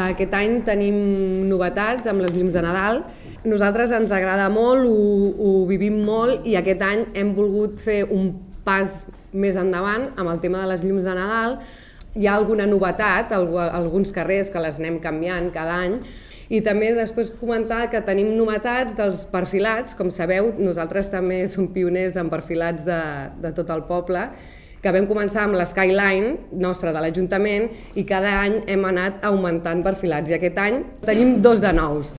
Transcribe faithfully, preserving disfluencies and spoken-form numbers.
Aquest any tenim novetats amb les llums de Nadal. Nosaltres ens agrada molt, ho, ho vivim molt i aquest any hem volgut fer un pas més endavant amb el tema de les llums de Nadal. Hi ha alguna novetat, alguns carrers que les anem canviant cada any. I també després comentar que tenim novetats dels perfilats. Com sabeu, nosaltres també som pioners en perfilats de, de tot el poble, que vam començar amb l'Skyline nostra de l'Ajuntament i cada any hem anat augmentant perfilats. I aquest any tenim dos de nous.